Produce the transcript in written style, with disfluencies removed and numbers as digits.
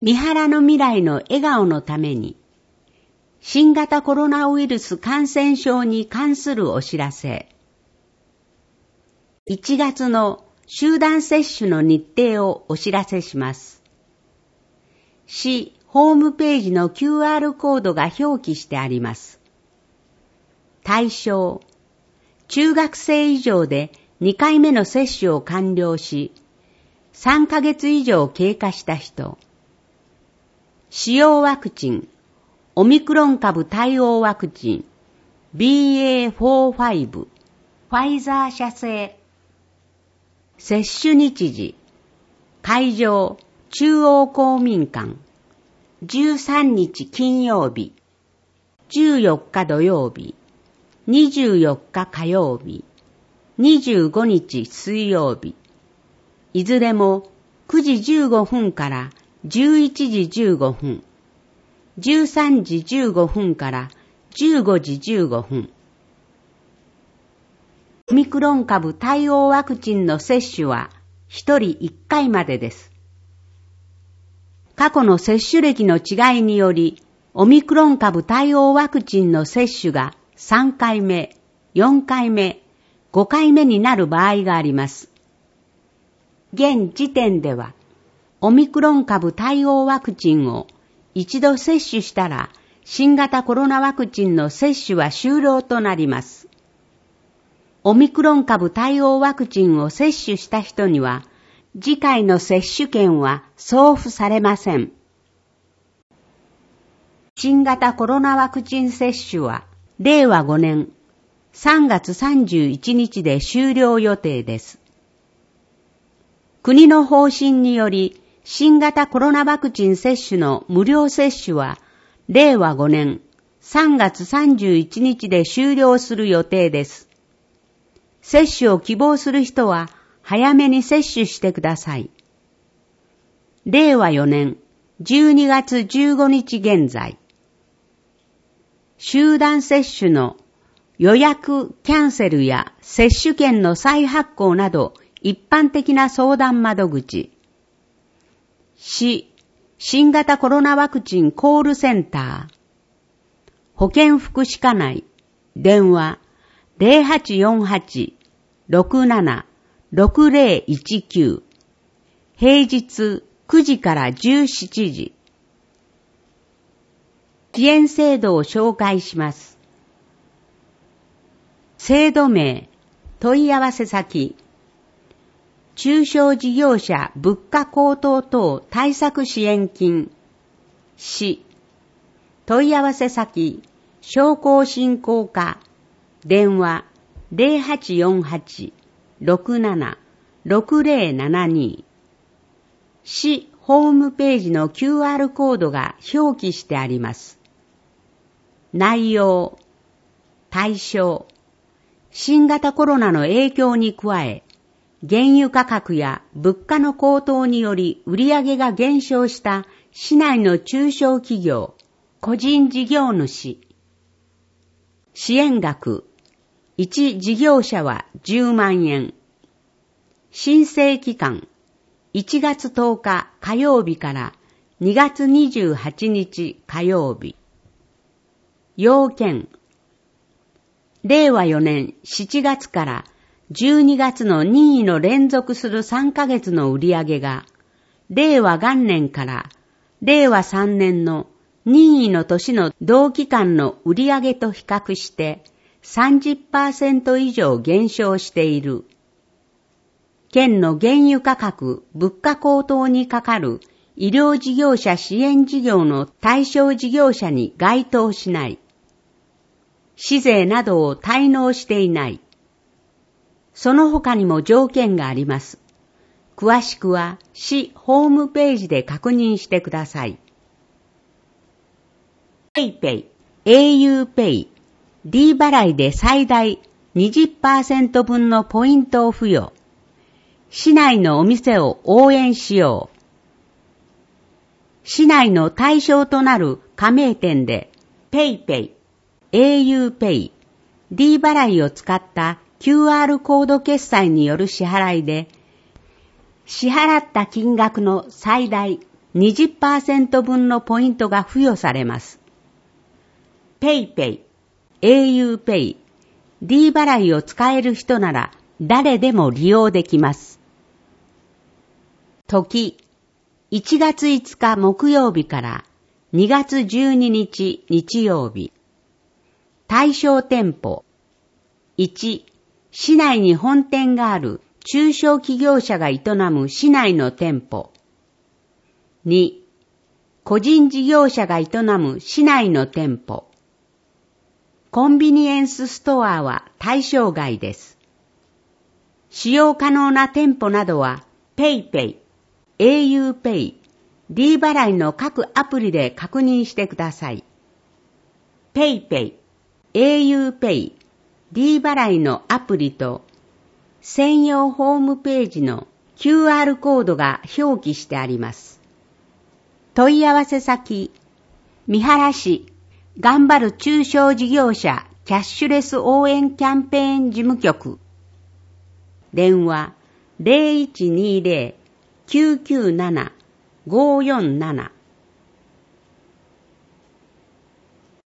三原の未来の笑顔のために、新型コロナウイルス感染症に関するお知らせ。1月の集団接種の日程をお知らせします。市ホームページの QR コードが表記してあります。対象、中学生以上で2回目の接種を完了し、3ヶ月以上経過した人。使用ワクチン、オミクロン株対応ワクチン、BA.4-5、ファイザー社製。接種日時、会場、中央公民館、13日金曜日、14日土曜日、24日火曜日、25日水曜日、いずれも9時15分から11時15分、13時15分から15時15分。オミクロン株対応ワクチンの接種は1人1回までです。過去の接種歴の違いにより、オミクロン株対応ワクチンの接種が3回目、4回目、5回目になる場合があります。現時点では、オミクロン株対応ワクチンを一度接種したら、新型コロナワクチンの接種は終了となります。オミクロン株対応ワクチンを接種した人には、次回の接種券は送付されません。新型コロナワクチン接種は、令和5年3月31日で終了予定です。国の方針により、新型コロナワクチン接種の無料接種は、令和5年3月31日で終了する予定です。接種を希望する人は、早めに接種してください。令和4年12月15日現在、集団接種の予約キャンセルや接種券の再発行など一般的な相談窓口、市新型コロナワクチンコールセンター、保健福祉課内、電話 0848-67-6019、平日9時から17時。支援制度を紹介します。制度名、問い合わせ先、中小事業者物価高騰等対策支援金、市、問い合わせ先、商工振興課、電話 0848-67-6072、市ホームページの QR コードが表記してあります。内容、対象、新型コロナの影響に加え、原油価格や物価の高騰により売上が減少した市内の中小企業、個人事業主。支援額、1事業者は10万円。申請期間、1月10日火曜日から2月28日火曜日。要件、令和4年7月から12月の任意の連続する3ヶ月の売上が、令和元年から令和3年の任意の年の同期間の売上と比較して 30% 以上減少している。県の原油価格、物価高騰にかかる医療事業者支援事業の対象事業者に該当しない。市税などを滞納していない。その他にも条件があります。詳しくは市ホームページで確認してください。PayPay、auPay、D 払いで最大 20% 分のポイントを付与。市内のお店を応援しよう。市内の対象となる加盟店で PayPay、auPay、D 払いを使った QR コード決済による支払いで、支払った金額の最大 20% 分のポイントが付与されます。PayPay、auPay、D 払いを使える人なら誰でも利用できます。時、1月5日木曜日から2月12日日曜日。対象店舗。1、市内に本店がある中小企業者が営む市内の店舗。2、個人事業者が営む市内の店舗。コンビニエンスストアは対象外です。使用可能な店舗などは PayPay、auPay、D 払いの各アプリで確認してください。PayPay、auPay、D 払いのアプリと専用ホームページの QR コードが表記してあります。問い合わせ先、三原市頑張る中小事業者キャッシュレス応援キャンペーン事務局。電話 0120-997-547